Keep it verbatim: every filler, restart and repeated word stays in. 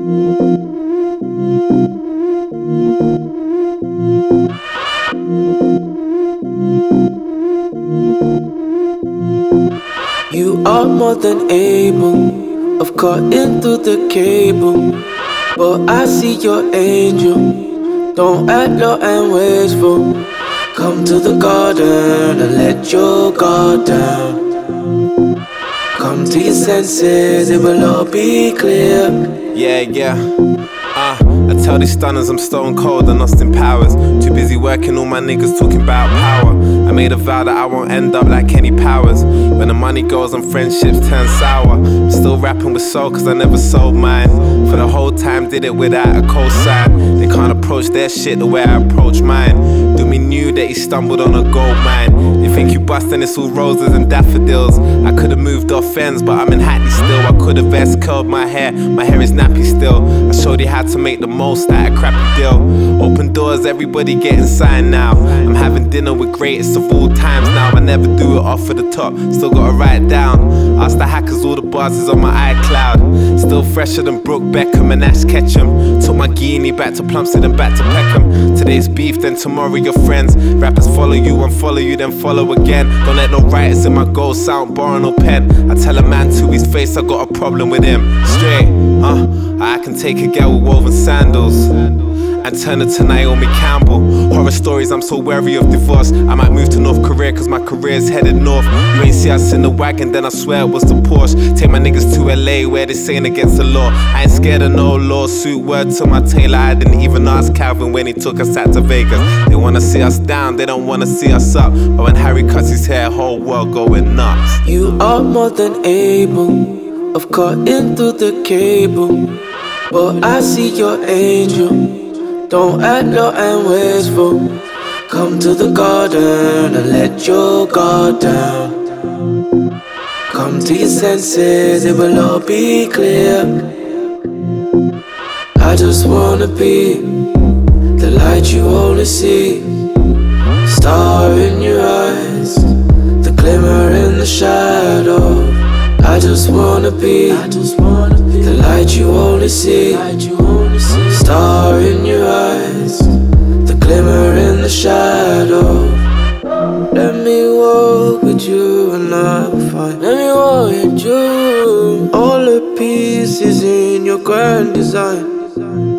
You are more than able of cutting through the cable, but I see your angel. Don't act low and wasteful. Come to the garden and let your guard down. Come to your senses, it will all be clear. Yeah, yeah. Uh, I tell these stunners I'm stone cold and lost in powers. Too busy working, all my niggas talking about power. I made a vow that I won't end up like Kenny Powers. When the money goes and friendships turn sour, I'm still rapping with soul cause I never sold mine. For the whole time did it without a cosign. They can't approach their shit the way I approach mine. Doomy knew that he stumbled on a gold mine. They think you bust and it's all roses and daffodils. I could've moved off ends but I'm in Hackney still. I could've best curled my hair, my hair is nappy still. I showed you how to make the most out of crappy deal. Open doors, everybody getting signed now. I'm having dinner with greatest of all times now. I never do it off of the top, still gotta write down. Ask the hackers, all the bars is on my iCloud. Still fresher than Brooke Beckham and Ash Ketchum. Took my guinea back to Plumstead and back to Peckham. Today's beef, then tomorrow your friends. Rappers follow you, unfollow you, then follow again. Don't let no writers in my goals sound boring or pen. I tell a man to his face I got a problem with him. Straight, uh, I can take a girl with woven sandals and turn her to Naomi Campbell. Horror stories, I'm so wary of divorce. I might move to North Korea cause my career's headed north. You ain't see us in the wagon, then I swear it was the Porsche. Take my niggas to L A where they saying against the law. I ain't scared of no lawsuit, word to my tailor. I didn't even ask Calvin when he took us out to Vegas. They wanna see us down, they don't wanna see us up. But when Harry cuts his hair, whole world going nuts. You are more than able of cutting through the cable, but I see your angel. Don't act low and wasteful. Come to the garden and let your guard down. Come to your senses, it will all be clear. I just wanna be the light you only see. Star in your eyes, the glimmer in the shadow. I just wanna be the light you only see. Star in your eyes, the glimmer in the shadow. Let me walk with you and I will find. Let me walk with you. All the pieces in your grand design.